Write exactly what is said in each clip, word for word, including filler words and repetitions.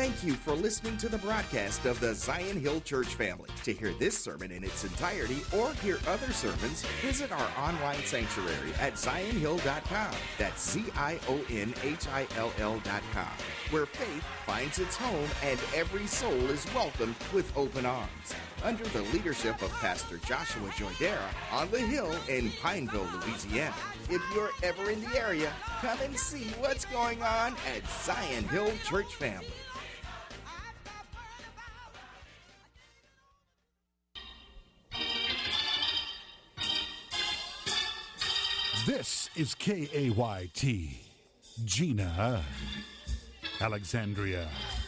Thank you for listening to the broadcast of the Zion Hill Church family. To hear this sermon in its entirety or hear other sermons, visit our online sanctuary at zion hill dot com. That's Z I O N H I L L dot com, where faith finds its home and every soul is welcomed with open arms. Under the leadership of Pastor Joshua Joydera on the Hill in Pineville, Louisiana. If you're ever in the area, come and see what's going on at Zion Hill Church family. This is K A Y T, Gina, Alexandria.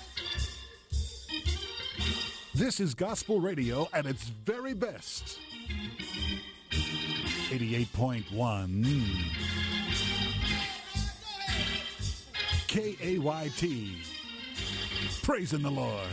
This is gospel radio at its very best. eighty-eight point one K A Y T, praising the Lord.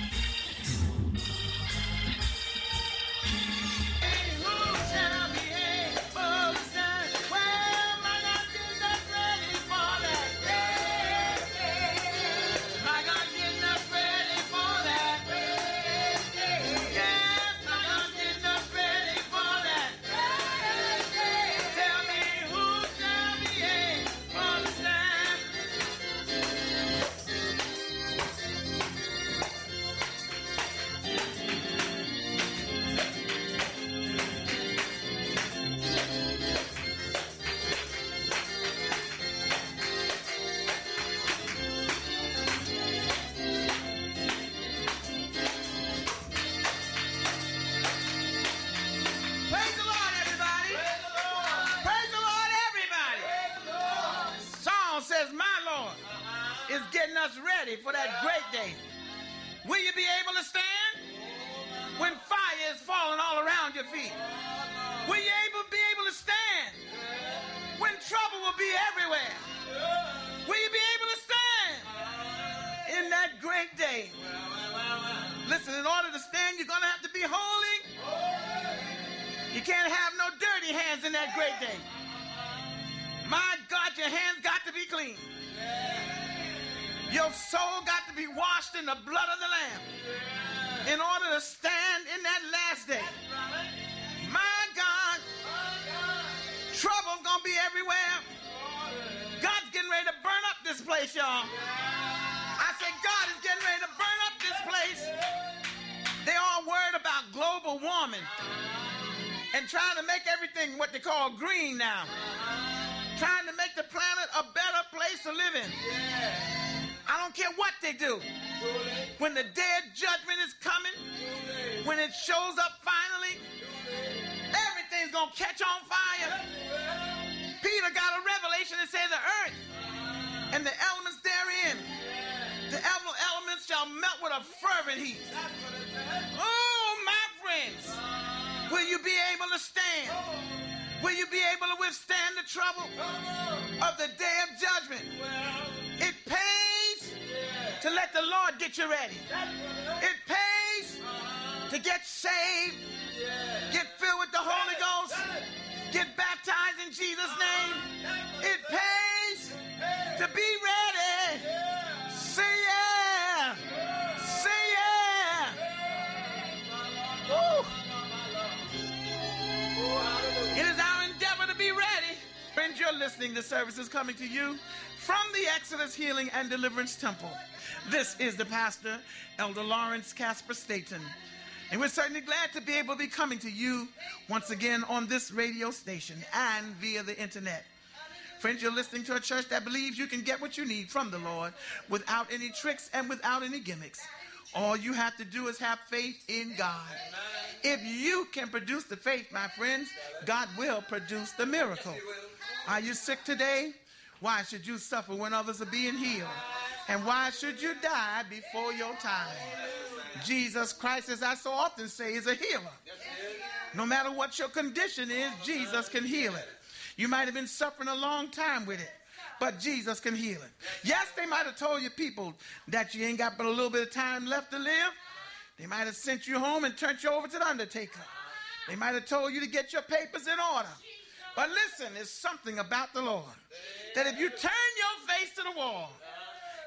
For that great day. Will you be able to stand when fire is falling all around your feet? Will you able be able to stand when trouble will be everywhere? Will you be able to stand in that great day? Listen, in order to stand, you're going to have to be holy. You can't have no dirty hands in that great day. My God, your hands got to be clean. Your soul got to be washed in the blood of the Lamb in order to stand in that last day. My God, trouble's going to be everywhere. God's getting ready to burn up this place, y'all. I said God is getting ready to burn up this place. They all worried about global warming and trying to make everything what they call green now. Trying to make the planet a better place to live in. I don't care what they do. When the day of judgment is coming, when it shows up finally, everything's going to catch on fire. Peter got a revelation that says the earth and the elements therein, the elements shall melt with a fervent heat. Oh, my friends, will you be able to stand? Will you be able to withstand the trouble of the day of judgment? It pays to let the Lord get you ready. It pays to get saved, get filled with the Holy Ghost, get baptized in Jesus' name. It pays to be ready. Say yeah. Say yeah. Woo. It is our endeavor to be ready. Friends, you're listening to services coming to you from the Exodus Healing and Deliverance Temple. This is the pastor, Elder Lawrence Casper Staten. And we're certainly glad to be able to be coming to you once again on this radio station and via the internet. Friends, you're listening to a church that believes you can get what you need from the Lord without any tricks and without any gimmicks. All you have to do is have faith in God. If you can produce the faith, my friends, God will produce the miracle. Are you sick today? Why should you suffer when others are being healed? And why should you die before your time? Jesus Christ, as I so often say, is a healer. No matter what your condition is, Jesus can heal it. You might have been suffering a long time with it, but Jesus can heal it. Yes, they might have told you people that you ain't got but a little bit of time left to live. They might have sent you home and turned you over to the undertaker. They might have told you to get your papers in order. But listen, there's something about the Lord that if you turn your face to the wall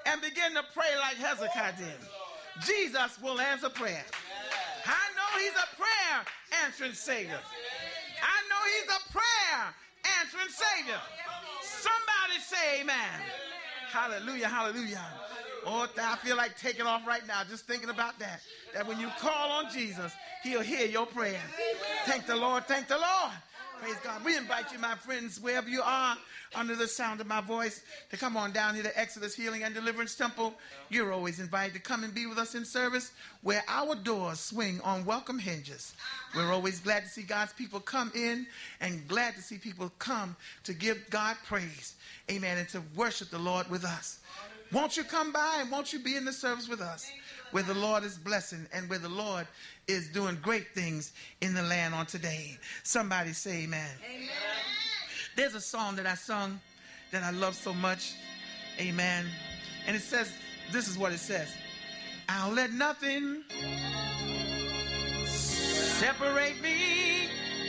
and begin to pray like Hezekiah did, Jesus will answer prayer. I know he's a prayer answering Savior. I know he's a prayer answering Savior. Somebody say amen. Hallelujah, hallelujah. Oh, I feel like taking off right now just thinking about that. That when you call on Jesus, he'll hear your prayer. Thank the Lord, thank the Lord. Praise God. We invite you, my friends, wherever you are, under the sound of my voice, to come on down here to Exodus Healing and Deliverance Temple. You're always invited to come and be with us in service where our doors swing on welcome hinges. We're always glad to see God's people come in and glad to see people come to give God praise. Amen. And to worship the Lord with us. Won't you come by and won't you be in the service with us where the Lord is blessing and where the Lord is doing great things in the land on today. Somebody say amen. Amen. There's a song that I sung that I love so much. Amen. And it says, this is what it says. I'll let nothing separate me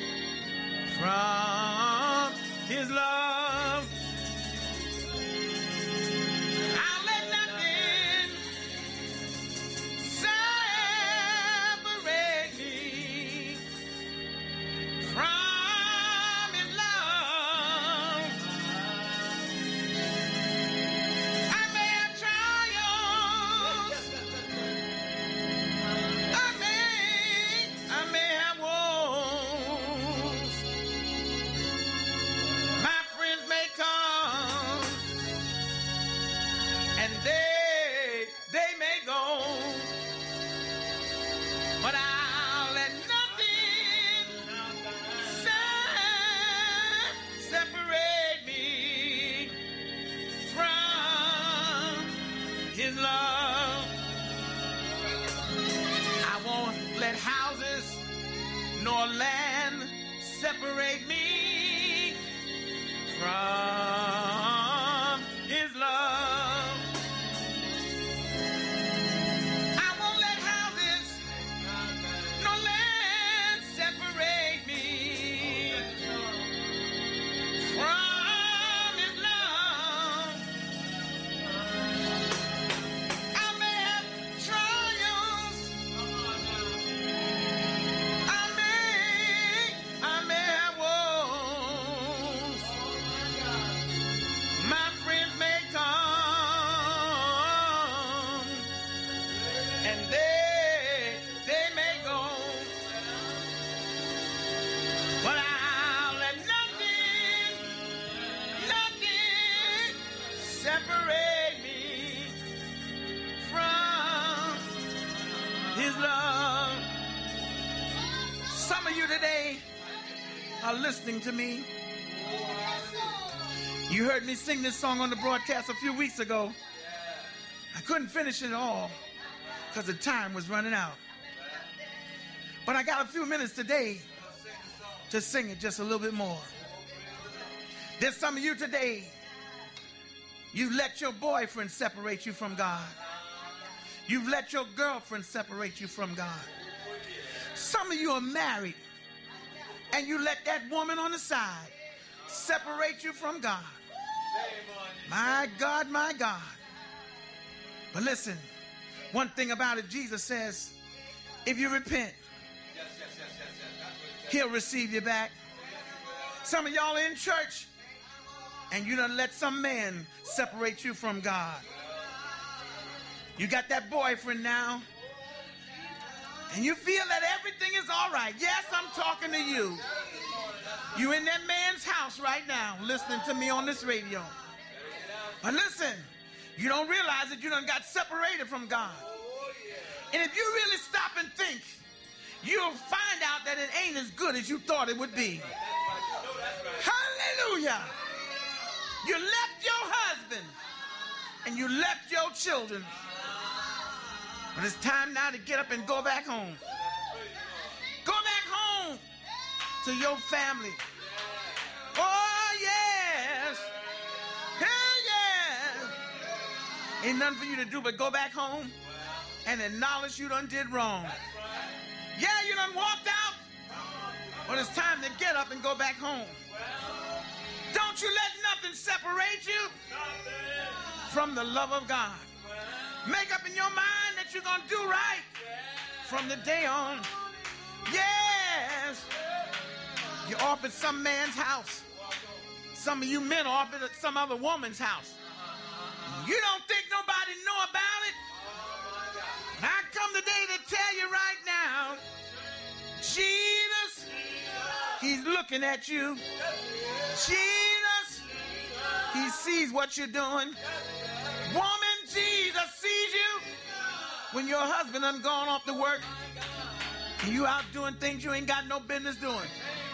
from his love. I'll let nothing separate me from his love. I may have trials, I may, I may have woes. My friends may come and they, they may go, but I'll let nothing se- separate me from his love. I won't let houses nor land separate me from his love. I won't let houses nor land separate me from his love. I may have trials, I may, I may have woes. My friends may come and they, they may go, but I'll let nothing, nothing separate me from his love. Some of you today are listening to me. You heard me sing this song on the broadcast a few weeks ago. I couldn't finish it all because the time was running out. But I got a few minutes today to sing it just a little bit more. There's some of you today, you've let your boyfriend separate you from God. You've let your girlfriend separate you from God. Some of you are married and you let that woman on the side separate you from God. My God, my God. But listen, one thing about it, Jesus says, if you repent, he'll receive you back. Some of y'all in church and you done let some man separate you from God. You got that boyfriend now and you feel that everything is all right. Yes, I'm talking to you. You in that man's house right now listening to me on this radio. But listen, you don't realize that you done got separated from God. And if you really stop and think, you'll find out that it ain't as good as you thought it would be. Hallelujah. You left your husband and you left your children. But it's time now to get up and go back home. Go back home to your family. Oh, yes. Hell yes. Ain't nothing for you to do but go back home and acknowledge you done did wrong. Yeah, you done walked out, but it's time to get up and go back home. Don't you let nothing separate you from the love of God. Make up in your mind that you're going to do right from the day on. Yes. You're off at some man's house. Some of you men are off at some other woman's house. You don't think nobody know about it? I come today to tell you right now, Jesus, he's looking at you. Jesus, he sees what you're doing. Woman, Jesus sees you when your husband done gone off to work and you out doing things you ain't got no business doing.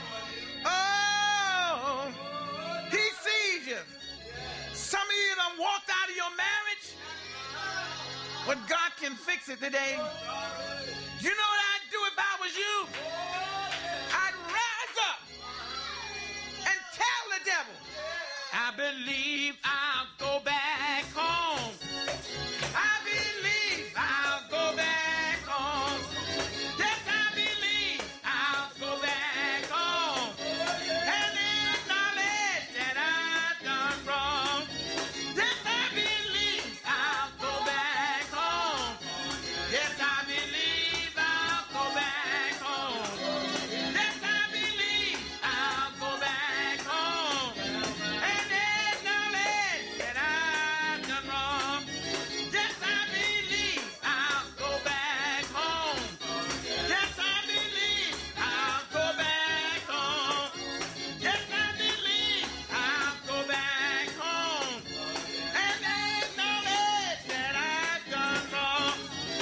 Oh, he sees you. Some of you done walked out of your marriage, but God can fix it today. You know what I'd do if I was you? I'd rise up and tell the devil, I believe I'll go back home. I believe I'll go back home. Yes, I believe I'll go back home and acknowledge that I've done wrong. Yes, I believe I'll go back home. Yes, I believe I'll go back home. Yes, I believe I'll go back home and acknowledge that I've done wrong. Yes, I believe I'll go back home. Yes, I believe I'll go back home. Yes, I believe I'll go back home and acknowledge that I've done wrong.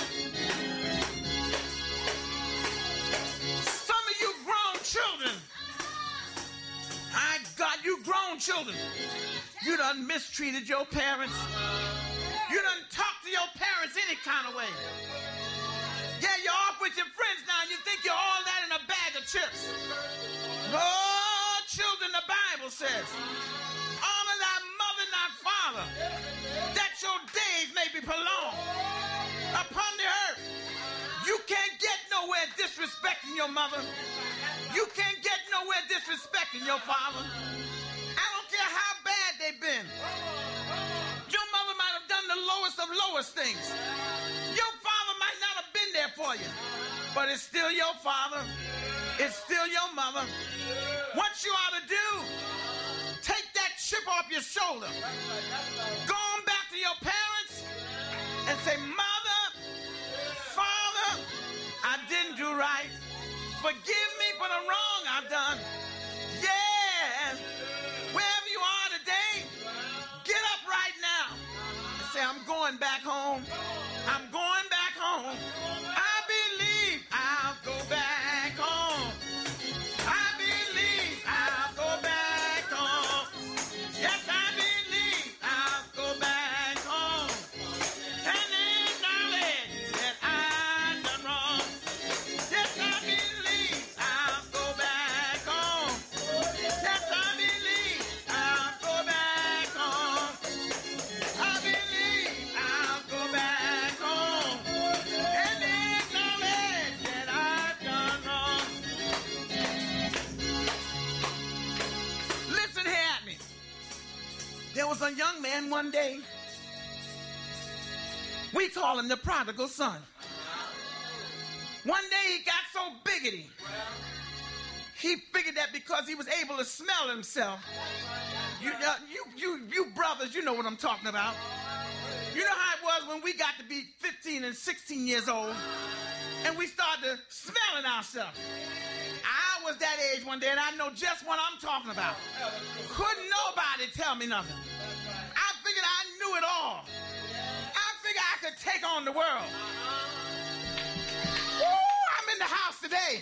Some of you grown children, I got you grown children, you done mistreated your parents. You done talked to your parents any kind of way. Yeah, you're off with your friends now and you think you're all that in a bag of chips. Oh, children, the Bible says, honor thy mother and thy father, that your days may be prolonged upon the earth. You can't get nowhere disrespecting your mother. You can't get nowhere disrespecting your father. I don't care how bad they've been. Your mother might have done the lowest of lowest things. Your father might not have been there for you, but it's still your father. It's still your mother. What you ought to do, take that chip off your shoulder. Go on back to your parents and say, Mother, Father, I didn't do right. Forgive me for the wrong I've done. Yeah. Wherever you are today, get up right now and say, I'm going back home. I'm going back home. I believe I'll go back home. I believe I'll go back home. Yes, I believe I'll go back home and acknowledge that I've done wrong. Yes, I believe I'll go back home. Yes, I believe I'll go back home. I believe I'll go back home and acknowledge that I've done wrong. Listen here at me. There was a young man one day. We call him the prodigal son. One day he got so biggity. He figured that because he was able to smell himself. You, uh, you, you, you brothers, you know what I'm talking about. You know how it was when we got to be fifteen and sixteen years old and we started smelling ourselves. I was that age one day and I know just what I'm talking about. Couldn't nobody tell me nothing. I figured I knew it all. I figured I could take on the world. Woo, I'm in the house today.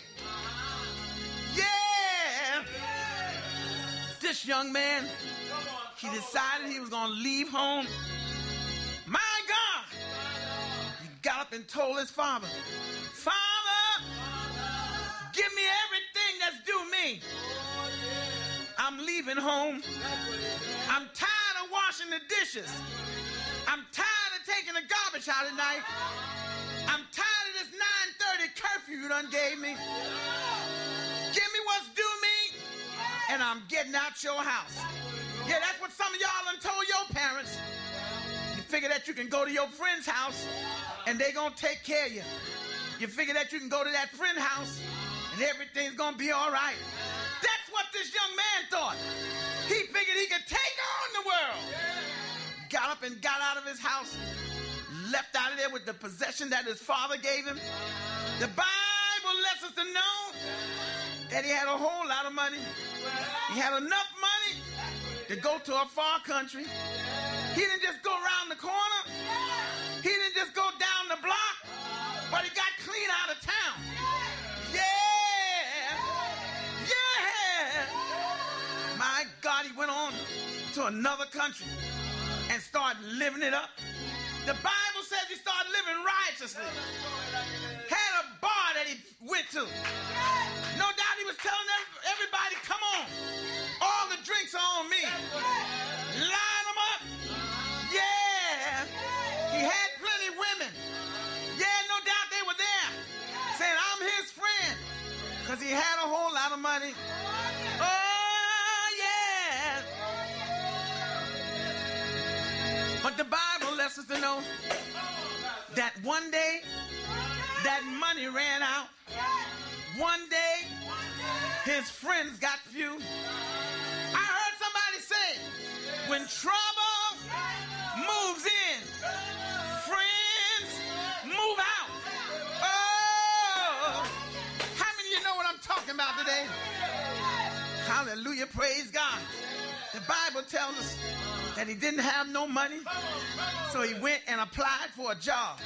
Yeah. This young man, he decided he was going to leave home. My God. He got up and told his father, Father, give me everything that's due me. I'm leaving home. I'm tired of washing the dishes. I'm tired of taking the garbage out at night. I'm tired of this nine thirty curfew you done gave me. Give me what's due me, and I'm getting out your house. Yeah, that's what some of y'all done told your parents. figure that you can go to your friend's house and they're going to take care of you. You figure that you can go to that friend's house and everything's going to be all right. That's what this young man thought. He figured he could take on the world. Got up and got out of his house, left out of there with the possession that his father gave him. The Bible lets us to know that he had a whole lot of money. He had enough money to go to a far country. He didn't just go around the corner. He didn't just go down the block, but he got clean out of town. Yeah! Yeah! My God, he went on to another country and started living it up. The Bible says he started living righteously. Had a bar that he went to. No doubt he was telling everybody, come on, all the drinks are on me. Line them up. Yeah. He had plenty of women. Yeah, no doubt they were there saying, I'm his friend, because he had a whole lot of money. Oh, yeah. But the Bible lets us to know that one day that money ran out. One day his friends got few. I heard somebody say, when trouble moves in, friends move out. Oh, how many of you know what I'm talking about today? Hallelujah, praise God. The Bible tells us that he didn't have no money, so he went and applied for a job.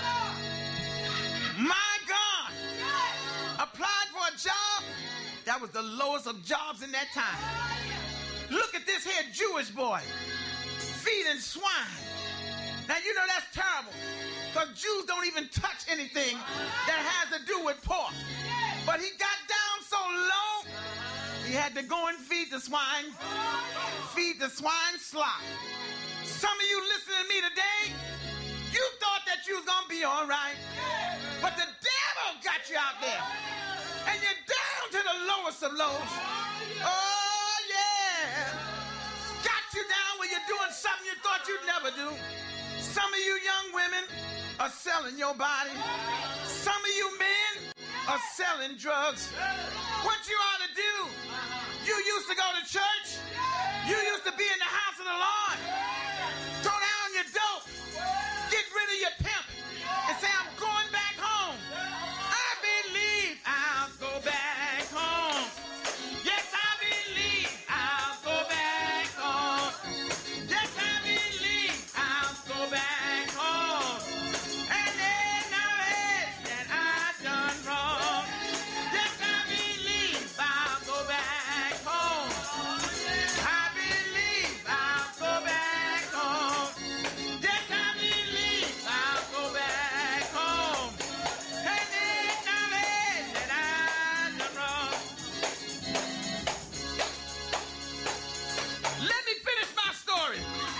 My God, applied for a job that was the lowest of jobs in that time. Look at this here Jewish boy feeding swine. Now you know that's terrible, because Jews don't even touch anything that has to do with pork. But he got down so low, he had to go and feed the swine, feed the swine slop. Some of you listening to me today, you thought that you was going to be all right, but the devil got you out there, and you're down to the lowest of lows. Oh, yeah. Got you down where you're doing something you thought you'd never do. Some of you young women are selling your body. Some of you men are selling drugs. What you ought to do, you used to go to church. You used to be in the house of the Lord. Throw down your dope. Get rid of your pimp and say, I'm going back home. I believe I'll go back home. Yes, I believe I'll go back home. Yes, I believe I'll go back home. And acknowledge that I've done wrong. Yes, I believe I'll go back home. I believe I'll go back home. Yes, I believe I'll go back home. And acknowledge that I've done wrong. Let me finish my story.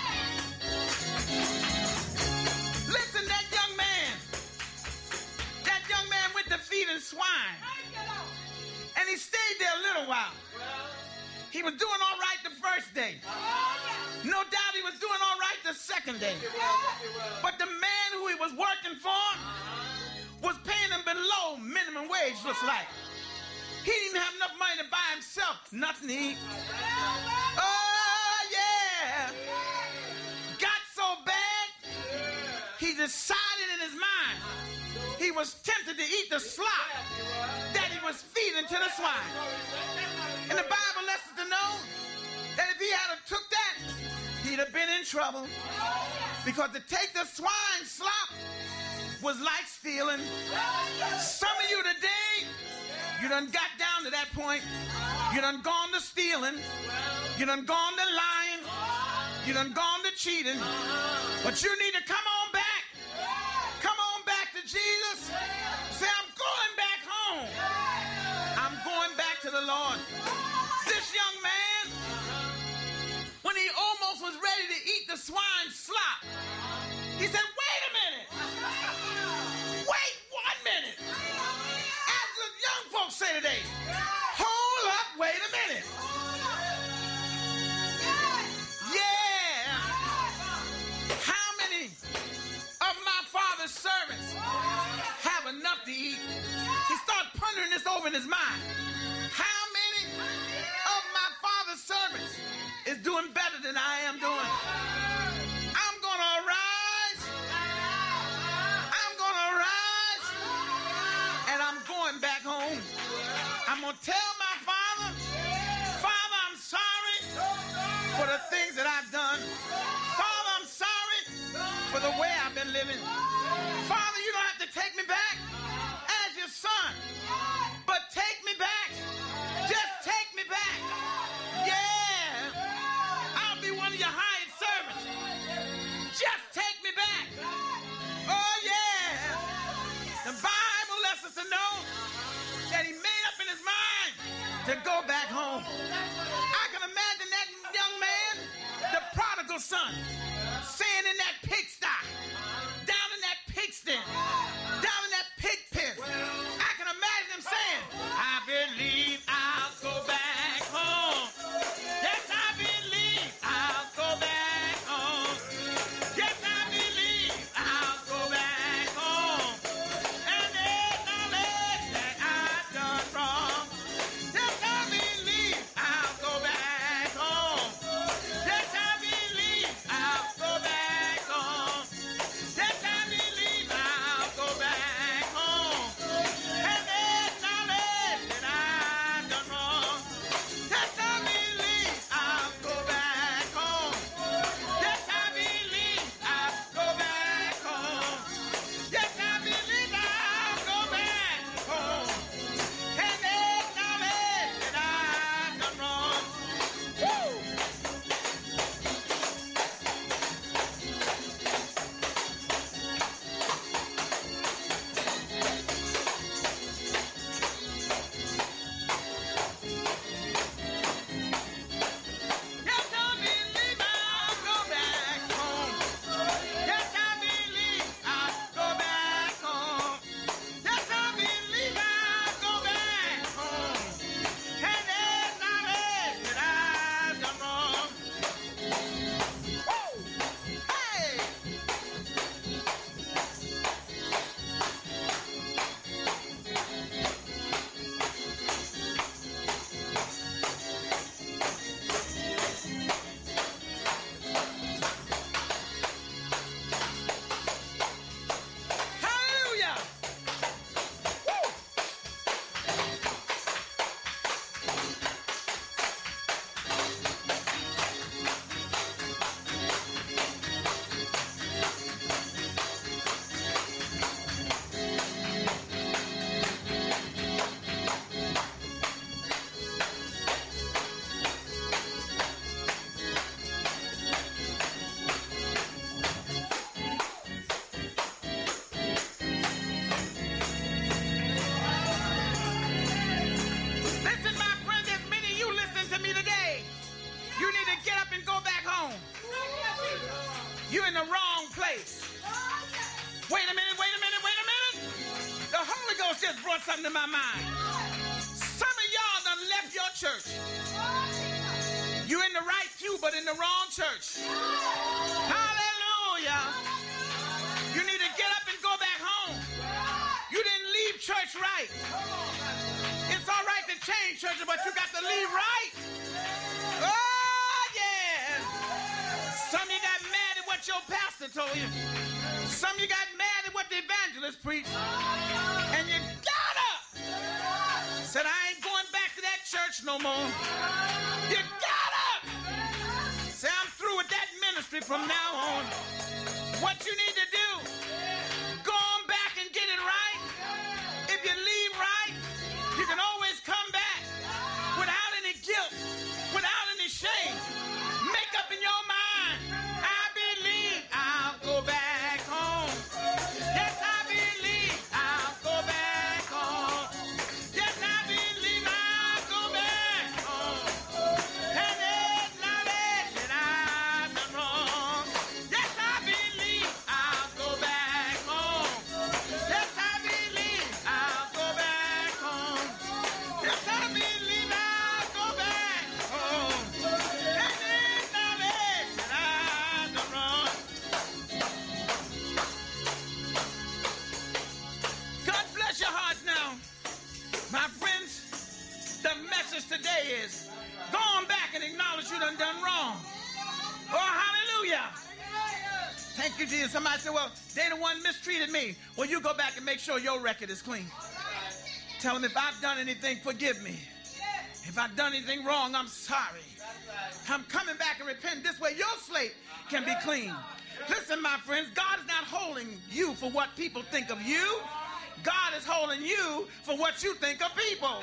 Listen, that young man, that young man went to feeding swine. And he stayed there a little while. He was doing all right the first day. No doubt he was doing all right the second day. But the man who he was working for was paying him below minimum wage, looks like. He didn't have enough money to buy himself nothing to eat. Oh, yeah. Got so bad, he decided in his mind he was tempted to eat the slop that he was feeding to the swine. And the Bible lets us to know that if he had have took that, he'd have been in trouble. Because to take the swine slop was like stealing. Some of you today, you done got down to that point. You done gone to stealing. You done gone to lying. You done gone to cheating. But you need to come on back. Come on back to Jesus. Say, I'm going back home. I'm going back to the Lord. This young man, when he almost was ready to eat the swine slop, he said, wait a minute. Wait one minute. As the young folks say today, hold up, wait a minute. Yeah. How many doing better than I am doing. I'm gonna arise. I'm gonna arise. And I'm going back home. I'm gonna tell my father, Father, I'm sorry for the things that I've done. Father, I'm sorry for the way I've been living. Father, you don't have to take me back as your son, but take me back. Just take me back. Yeah. I'll be one of your hired servants. Just take me back. Oh, yeah. The Bible lets us to know that he made up in his mind to go back home. I can imagine that young man, the prodigal son, saying in that pigsty, down in that pigsty, down in that pig pen. I can imagine him saying, I believe I'll go back home. Yes, I believe I'll go back home. Yes, I believe I'll go back home. And acknowledge that I've done wrong. Yes, I believe I'll go back home. Yes, I believe I'll go back home. Yes, I believe I'll go back home. And acknowledge that I've done wrong. Yes, I believe I'll go back home. Yes, I believe I'll go back home. Yes, I believe I'll go back home. And acknowledge that I've done wrong. Woo! Yes, I believe I'll go back home. Yes, I believe I'll go back home. Yes, I believe I'll go back home. And acknowledge that I've done wrong. Woo! Hey! Hallelujah! Woo! Listen, my friend, there's many of you listening to me today. You need to get up and go back home. You're in the wrong place. Wait a minute, wait a minute, wait a minute. The Holy Ghost just brought something to my mind. Some of y'all done left your church. You're in the right pew, but in the wrong church. Hallelujah. You need to get up and go back home. You didn't leave church right. It's all right to change churches, but you got to leave right. Oh, yeah. Some of you got mad at what your pastor told you. Some of you got mad at what the evangelist preached. And you got up. Said, I ain't going back to that church no more. You got up. Say, I'm through with that ministry from now on. What you need to do, go on back and get it right. If you leave right, you can always come back without any guilt, without any shame. Make up in your mind, I believe I'll go back home. Yes, I believe I'll go back home. Yes, I believe I'll go back home. And acknowledge that I've done wrong. Yes, I believe I'll go Thank you, Jesus. Somebody said, well, they the one mistreated me. Well, you go back and make sure your record is clean. Tell them, if I've done anything, forgive me. If I've done anything wrong, I'm sorry. I'm coming back and repent. This way your slate can be clean. Listen, my friends, God is not holding you for what people think of you. God is holding you for what you think of people.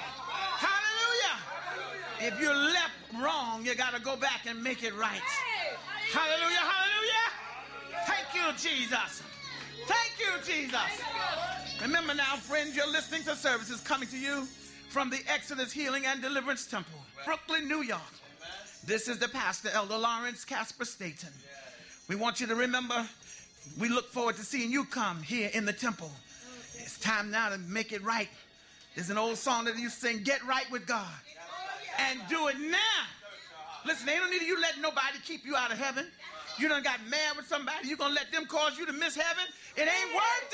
Hallelujah. If you're left wrong, you got to go back and make it right. Hallelujah, hallelujah. Thank you, Jesus. Thank you, Jesus. Remember now, friends, you're listening to services coming to you from the Exodus Healing and Deliverance Temple, Brooklyn, New York. This is the pastor, Elder Lawrence Casper Staten. We want you to remember, we look forward to seeing you come here in the temple. It's time now to make it right. There's an old song that you sing, get right with God. And do it now. Listen, they don't need you letting nobody keep you out of heaven. You done got mad with somebody, you gonna let them cause you to miss heaven? It ain't worth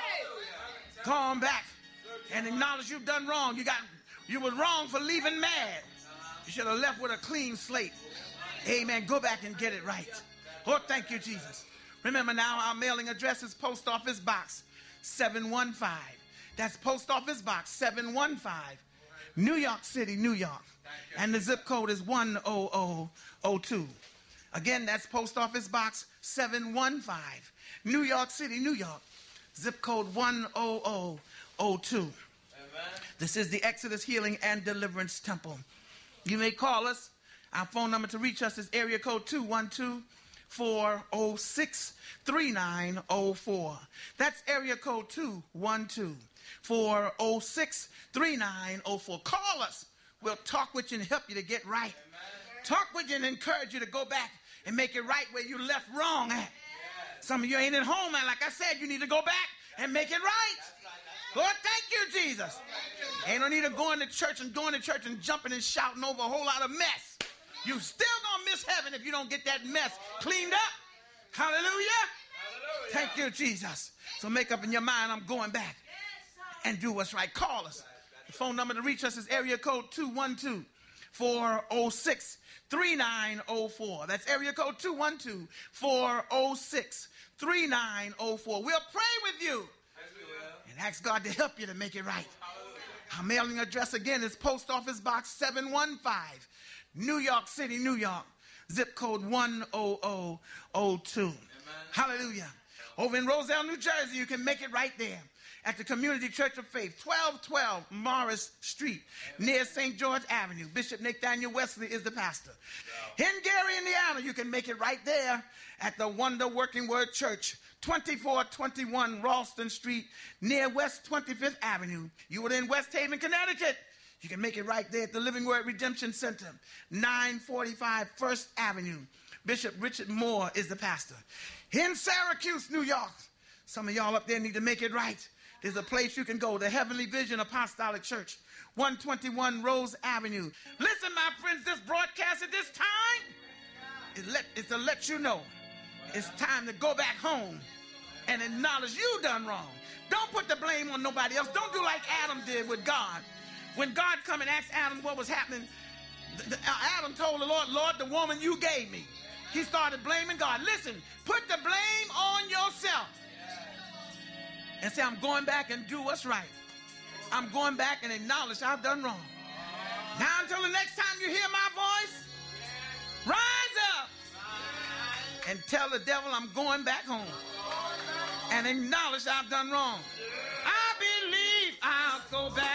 it. Go on back and acknowledge you've done wrong. You got, you were wrong for leaving mad. You should have left with a clean slate. Amen. Go back and get it right. Oh, thank you, Jesus. Remember now, our mailing address is Post Office Box seven one five. That's Post Office Box seven one five, New York City, New York. And the zip code is one oh oh oh two. Again, that's Post Office Box seven one five, New York City, New York. Zip code one oh oh oh two. Amen. This is the Exodus Healing and Deliverance Temple. You may call us. Our phone number to reach us is area code two one two, four oh six, three nine oh four. That's area code two one two, four oh six, three nine oh four. Call us. We'll talk with you and help you to get right. Amen. Talk with you and encourage you to go back and make it right where you left wrong at. Yes. Some of you ain't at home, and like I said, you need to go back and make it right. Lord, thank you, Jesus. Ain't no need of going to church and going to church and jumping and shouting over a whole lot of mess. You still gonna miss heaven if you don't get that mess cleaned up. Hallelujah. Hallelujah. Thank you, Jesus. So make up in your mind, I'm going back and do what's right. Call us. The phone number to reach us is area code two one two, four oh six, three nine oh four. That's area code two one two, four oh six, three nine oh four. We'll pray with you and ask God to help you to make it right. Our mailing address again is Post Office Box seven one five, New York City, New York. Zip code one oh oh oh two. Amen. Hallelujah. Over in Roselle, New Jersey, you can make it right there at the Community Church of Faith, twelve twelve Morris Street, near Saint George Avenue. Bishop Nathaniel Wesley is the pastor. In Gary, Indiana, you can make it right there at the Wonder Working Word Church, twenty-four twenty-one Ralston Street, near West twenty-fifth Avenue. You were in West Haven, Connecticut. You can make it right there at the Living Word Redemption Center, nine forty-five First Avenue. Bishop Richard Moore is the pastor. In Syracuse, New York, some of y'all up there need to make it right. There's a place you can go, the Heavenly Vision Apostolic Church, one twenty-one Rose Avenue. Listen, my friends, this broadcast at this time is, let, is to let you know it's time to go back home and acknowledge you done wrong. Don't put the blame on nobody else. Don't do like Adam did with God. When God come and asked Adam what was happening, the, the, Adam told the Lord, Lord, the woman you gave me. He started blaming God. Listen, put the blame on yourself. And say, I'm going back and do what's right. I'm going back and acknowledge I've done wrong. Now until the next time you hear my voice, rise up and tell the devil I'm going back home. And acknowledge I've done wrong. I believe I'll go back.